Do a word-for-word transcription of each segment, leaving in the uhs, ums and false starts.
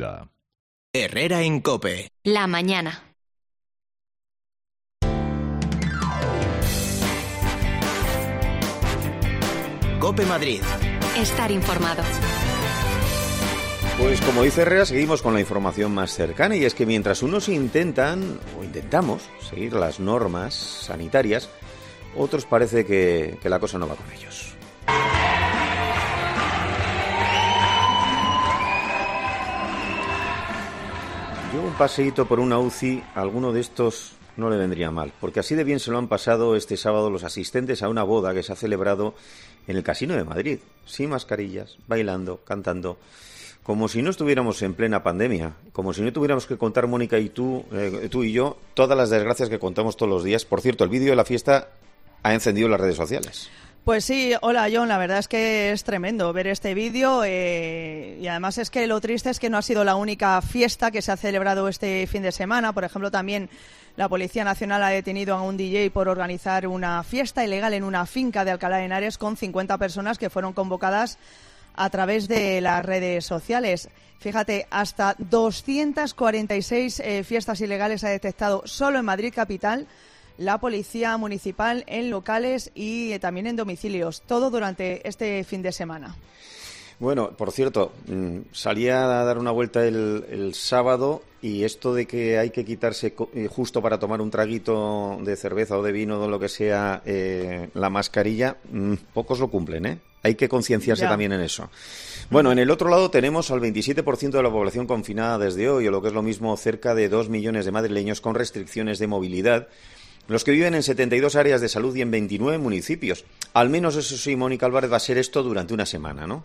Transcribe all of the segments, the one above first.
vida. Herrera en COPE. La mañana. COPE Madrid. Estar informado. Pues como dice Herrera, seguimos con la información más cercana, y es que mientras unos intentan, o intentamos, seguir las normas sanitarias, otros parece que, que la cosa no va con ellos. Yo un paseíto por una U C I, a alguno de estos no le vendría mal, porque así de bien se lo han pasado este sábado los asistentes a una boda que se ha celebrado en el Casino de Madrid, sin mascarillas, bailando, cantando, como si no estuviéramos en plena pandemia, como si no tuviéramos que contar, Mónica y tú, eh, tú y yo, todas las desgracias que contamos todos los días. Por cierto, el vídeo de la fiesta ha encendido las redes sociales. Pues sí, hola John, la verdad es que es tremendo ver este vídeo eh, y además es que lo triste es que no ha sido la única fiesta que se ha celebrado este fin de semana. Por ejemplo, también la Policía Nacional ha detenido a un D J por organizar una fiesta ilegal en una finca de Alcalá de Henares con cincuenta personas que fueron convocadas a través de las redes sociales. Fíjate, hasta doscientas cuarenta y seis eh, fiestas ilegales ha detectado solo en Madrid capital la Policía Municipal en locales y eh, también en domicilios, todo durante este fin de semana. Bueno, por cierto, salía a dar una vuelta el, el sábado, y esto de que hay que quitarse justo para tomar un traguito de cerveza o de vino o de lo que sea eh, la mascarilla, pocos lo cumplen, ¿eh? Hay que concienciarse también en eso. Bueno, en el otro lado tenemos al veintisiete por ciento de la población confinada desde hoy, o lo que es lo mismo, cerca de dos millones de madrileños con restricciones de movilidad, los que viven en setenta y dos áreas de salud y en veintinueve municipios. Al menos eso sí, Mónica Álvarez, va a ser esto durante una semana, ¿no?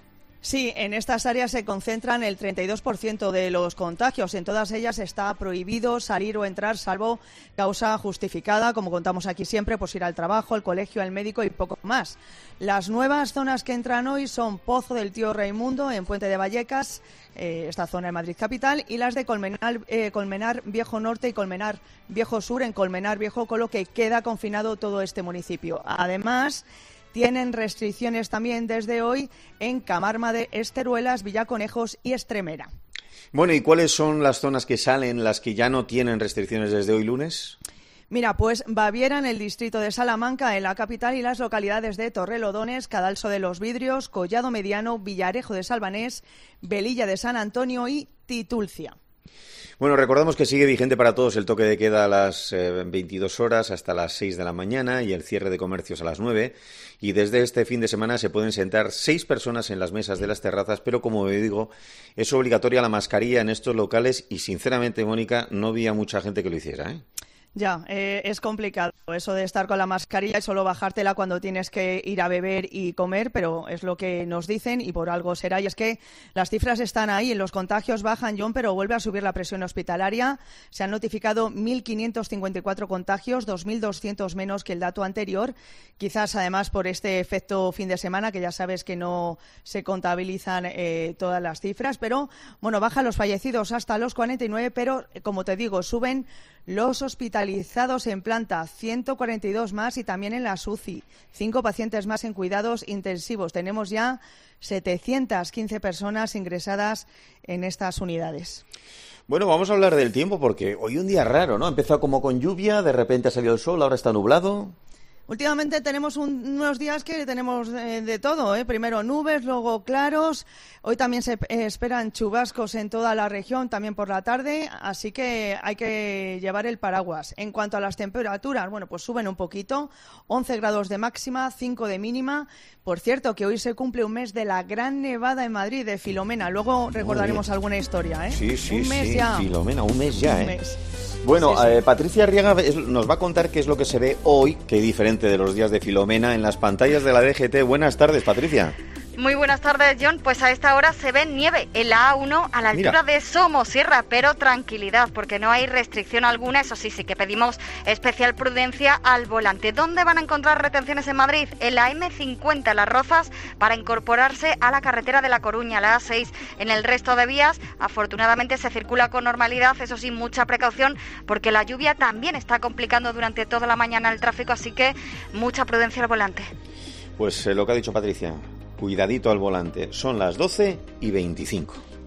Sí, en estas áreas se concentran el treinta y dos por ciento de los contagios. En todas ellas está prohibido salir o entrar, salvo causa justificada, como contamos aquí siempre, pues ir al trabajo, al colegio, al médico y poco más. Las nuevas zonas que entran hoy son Pozo del Tío Raimundo, en Puente de Vallecas, eh, esta zona de Madrid capital, y las de Colmenar, eh, Colmenar Viejo Norte y Colmenar Viejo Sur, en Colmenar Viejo, con lo que queda confinado todo este municipio. Además, tienen restricciones también desde hoy en Camarma de Esteruelas, Villaconejos y Estremera. Bueno, ¿y cuáles son las zonas que salen, las que ya no tienen restricciones desde hoy lunes? Mira, pues Baviera en el distrito de Salamanca, en la capital, y las localidades de Torrelodones, Cadalso de los Vidrios, Collado Mediano, Villarejo de Salvanés, Velilla de San Antonio y Titulcia. Bueno, recordamos que sigue vigente para todos el toque de queda a las eh, veintidós horas hasta las seis de la mañana y el cierre de comercios a las nueve. Y desde este fin de semana se pueden sentar seis personas en las mesas de las terrazas, pero como digo, es obligatoria la mascarilla en estos locales y, sinceramente, Mónica, no vi a mucha gente que lo hiciera, ¿eh? Ya, eh, es complicado eso de estar con la mascarilla y solo bajártela cuando tienes que ir a beber y comer, pero es lo que nos dicen y por algo será. Y es que las cifras están ahí, los contagios bajan, John, pero vuelve a subir la presión hospitalaria. Se han notificado mil quinientos cincuenta y cuatro contagios, dos mil doscientos menos que el dato anterior. Quizás, además, por este efecto fin de semana, que ya sabes que no se contabilizan eh, todas las cifras. Pero, bueno, bajan los fallecidos hasta los cuarenta y nueve, pero, como te digo, suben los hospitalizados en planta, ciento cuarenta y dos más, y también en las U C I, cinco pacientes más en cuidados intensivos. Tenemos ya setecientas quince personas ingresadas en estas unidades. Bueno, vamos a hablar del tiempo, porque hoy un día raro, ¿no? Ha empezado como con lluvia, de repente ha salido el sol, ahora está nublado. Últimamente tenemos un, unos días que tenemos eh, de todo, ¿eh? Primero nubes, luego claros. Hoy también se eh, esperan chubascos en toda la región, también por la tarde, así que hay que llevar el paraguas. En cuanto a las temperaturas, bueno, pues suben un poquito, once grados de máxima, cinco de mínima. Por cierto, que hoy se cumple un mes de la gran nevada en Madrid, de Filomena. Luego recordaremos alguna historia, ¿eh? Sí, sí, un mes sí, ya. Filomena, un mes ya, ¿eh? Un mes. Bueno, sí, sí. Eh, Patricia Arriaga nos va a contar qué es lo que se ve hoy, que es diferente de los días de Filomena, en las pantallas de la D G T. Buenas tardes, Patricia. Muy buenas tardes, John. Pues a esta hora se ve nieve en la A uno a la altura Mira. de Somosierra, pero tranquilidad, porque no hay restricción alguna. Eso sí, sí que pedimos especial prudencia al volante. ¿Dónde van a encontrar retenciones en Madrid? En la eme cincuenta, Las Rozas, para incorporarse a la carretera de La Coruña, la A seis. En el resto de vías, afortunadamente, se circula con normalidad. Eso sí, mucha precaución, porque la lluvia también está complicando durante toda la mañana el tráfico, así que mucha prudencia al volante. Pues eh, lo que ha dicho Patricia, cuidadito al volante. Son las doce y veinticinco.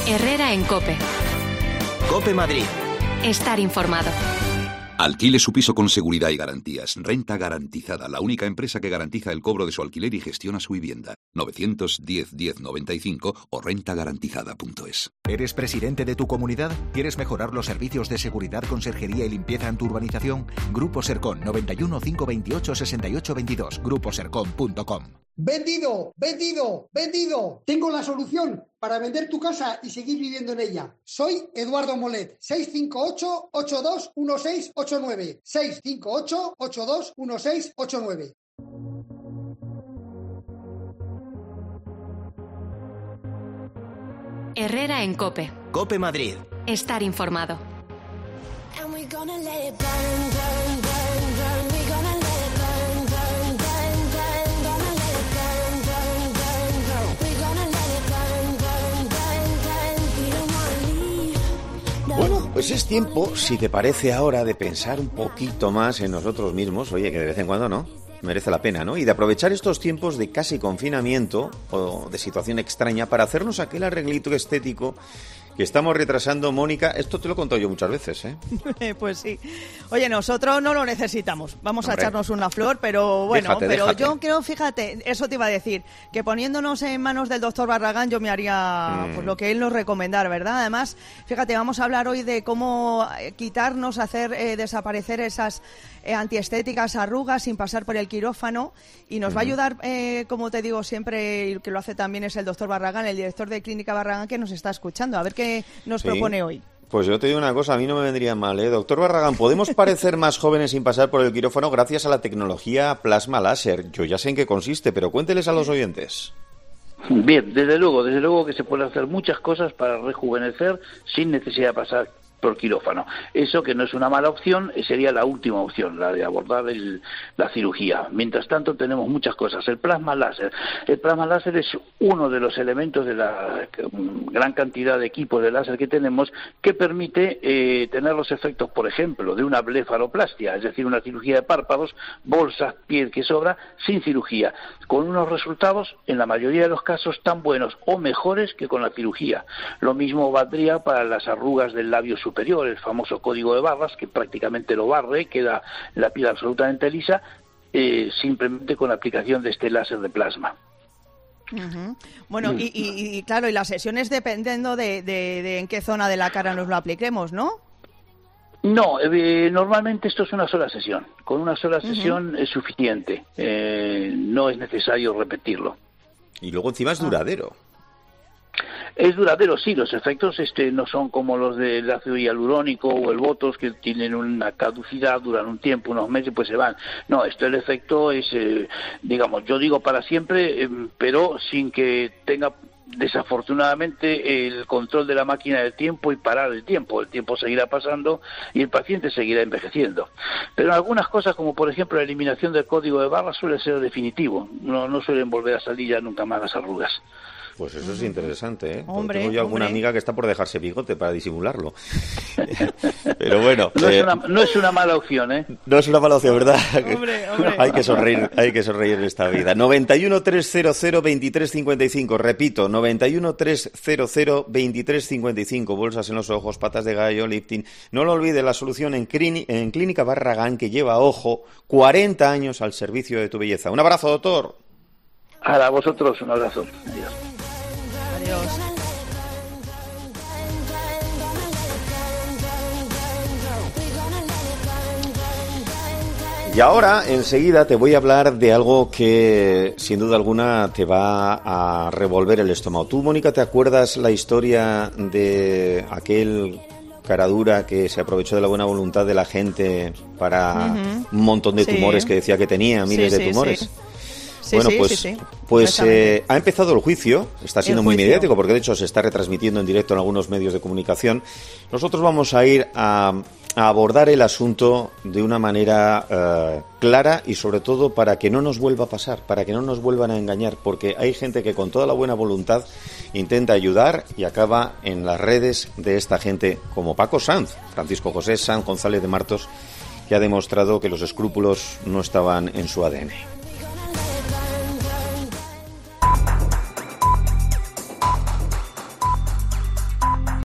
Herrera en COPE. COPE Madrid. Estar informado. Alquile su piso con seguridad y garantías. Renta Garantizada, la única empresa que garantiza el cobro de su alquiler y gestiona su vivienda. novecientos diez diez noventa y cinco o renta garantizada punto es. ¿Eres presidente de tu comunidad? ¿Quieres mejorar los servicios de seguridad, conserjería y limpieza en tu urbanización? Grupo Sercon, noventa y uno, cinco veintiocho, sesenta y ocho veintidós, grupo sercon punto com. Vendido, vendido, vendido. Tengo la solución para vender tu casa y seguir viviendo en ella. Soy Eduardo Molet. seis cinco ocho, ocho dos uno seis ocho nueve. seis cinco ocho, ocho dos uno seis ocho nueve. Herrera en COPE. COPE Madrid. Estar informado. Bueno, pues es tiempo, si te parece ahora, de pensar un poquito más en nosotros mismos, oye, que de vez en cuando no, merece la pena, ¿no? Y de aprovechar estos tiempos de casi confinamiento o de situación extraña para hacernos aquel arreglito estético que estamos retrasando, Mónica. Esto te lo he contado yo muchas veces, ¿eh? Pues sí. Oye, nosotros no lo necesitamos. Vamos Hombre, a echarnos una flor, pero bueno, déjate, pero déjate. yo creo, fíjate, eso te iba a decir, que poniéndonos en manos del doctor Barragán yo me haría Mm. pues lo que él nos recomendara, ¿verdad? Además, fíjate, vamos a hablar hoy de cómo eh, quitarnos, hacer eh, desaparecer esas eh, antiestéticas, arrugas sin pasar por el quirófano, y nos va a ayudar, eh, como te digo siempre, y que lo hace también es el doctor Barragán, el director de Clínica Barragán, que nos está escuchando. A ver qué nos Sí. propone hoy. Pues yo te digo una cosa, a mí no me vendría mal, ¿eh? Doctor Barragán, ¿podemos parecer más jóvenes sin pasar por el quirófano gracias a la tecnología plasma láser? Yo ya sé en qué consiste, pero cuénteles a los oyentes. Bien, desde luego, desde luego que se pueden hacer muchas cosas para rejuvenecer sin necesidad de pasar por quirófano. Eso, que no es una mala opción, sería la última opción, la de abordar el, la cirugía. Mientras tanto, tenemos muchas cosas. El plasma láser. El plasma láser es uno de los elementos de la gran cantidad de equipos de láser que tenemos que permite eh, tener los efectos, por ejemplo, de una blefaroplastia, es decir, una cirugía de párpados, bolsas, piel que sobra, sin cirugía, con unos resultados, en la mayoría de los casos, tan buenos o mejores que con la cirugía. Lo mismo valdría para las arrugas del labio superior, el famoso código de barras, que prácticamente lo barre, queda la piel absolutamente lisa, eh, simplemente con la aplicación de este láser de plasma. Uh-huh. Bueno, y, y, y claro, y las sesiones dependiendo de, de, de en qué zona de la cara nos lo apliquemos, ¿no? No, eh, normalmente esto es una sola sesión. Con una sola sesión Uh-huh. es suficiente. Eh, no es necesario repetirlo. Y luego encima es duradero. Es duradero, sí, los efectos este no son como los del ácido hialurónico o el Botox, que tienen una caducidad, duran un tiempo, unos meses, pues se van. No, esto el efecto es, eh, digamos, yo digo para siempre, eh, pero sin que tenga desafortunadamente el control de la máquina del tiempo y parar el tiempo. El tiempo seguirá pasando y el paciente seguirá envejeciendo. Pero algunas cosas, como por ejemplo la eliminación del código de barras, suele ser definitivo. No, no suelen volver a salir ya nunca más las arrugas. Pues eso es interesante, ¿eh? Porque Hombre, tengo yo alguna hombre. amiga que está por dejarse bigote para disimularlo. Pero bueno, No, eh, es una, no es una mala opción, ¿eh? no es una mala opción, ¿verdad? Hombre, hombre. Hay que sonreír, hay que sonreír en esta vida. noventa y uno, trescientos veintitrés cincuenta y cinco, repito, noventa y uno, trescientos veintitrés cincuenta y cinco, bolsas en los ojos, patas de gallo, lifting. No lo olvides, la solución en, Crini- en Clínica Barragán, que lleva, ojo, cuarenta años al servicio de tu belleza. Un abrazo, doctor. A vosotros un abrazo. Adiós. Adiós. Y ahora, enseguida, te voy a hablar de algo que, sin duda alguna, te va a revolver el estómago. Tú, Mónica, ¿te acuerdas la historia de aquel caradura que se aprovechó de la buena voluntad de la gente para Ujú. un montón de Sí. tumores, que decía que tenía miles Sí, de sí, tumores? sí. Sí, bueno, sí, pues, sí, sí. pues Exactamente. eh, ha empezado el juicio, está siendo El muy juicio. mediático porque de hecho se está retransmitiendo en directo en algunos medios de comunicación. Nosotros vamos a ir a, a abordar el asunto de una manera eh, clara y sobre todo para que no nos vuelva a pasar, para que no nos vuelvan a engañar, porque hay gente que con toda la buena voluntad intenta ayudar y acaba en las redes de esta gente, como Paco Sanz, Francisco José Sanz González de Martos, que ha demostrado que los escrúpulos no estaban en su A D N.